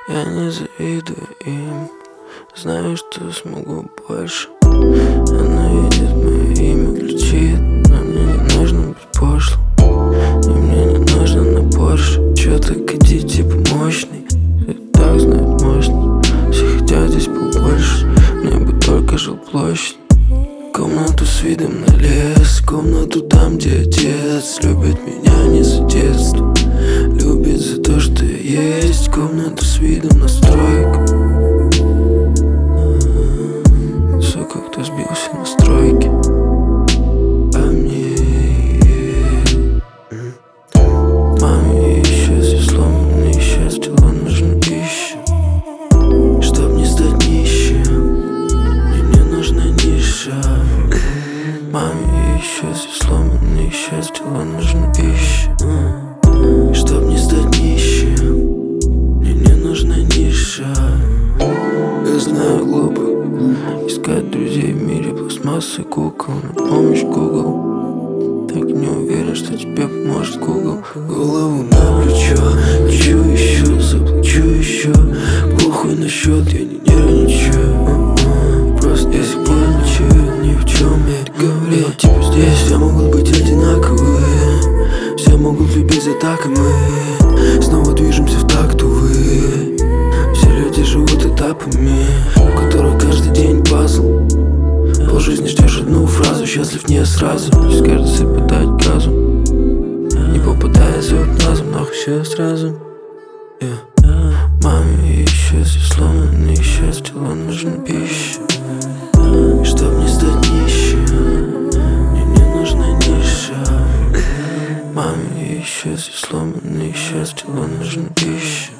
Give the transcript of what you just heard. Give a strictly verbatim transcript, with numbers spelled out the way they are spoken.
Я не завидую им, знаю, что смогу больше. Она видит мое имя, кричит, но мне не нужно быть пошлым. И мне не нужно на Порше. Чё ты кади, типа мощный? Все так знают мощность. Все хотят здесь побольше, мне бы только жилплощадь. Комнату с видом на лес, комнату там, где отец любит меня не за детство, любит за то, что я есть. Комнату с видом на стройку. Сука, кто сбился на стройке. А мне маме исчез, сломанный исчез, тело нужна пища. Чтоб не стать нищим, мне не нужна ниша. Маме исчез, сломанный исчез, тело нужна пища. Чтоб не стать нищим, мне не нужна ниша. Я знаю, глупо искать друзей в мире пластмассы, кукол. На помощь Google, так не уверен, что тебе поможет Google. Голову на плечо, хочу еще, заплачу еще. Похуй на счет, я не нервничаю. Просто я нервничаю, ни в чем я говорил. Типа здесь все могут быть одинаковые, все могут любить за так, и мы снова движемся в такт, увы. Все люди живут этапами, у которых каждый день пазл. По жизни ждешь одну фразу, счастлив не сразу. Здесь каждый сыпать газу, не попадая за разум, нахуй все сразу. yeah. Маме исчез, сломанный исчез, тело нужна пища. Чтоб не стать нищим, мне не нужна ниша. Маме исчез, сломанный исчез, тело нужна пища.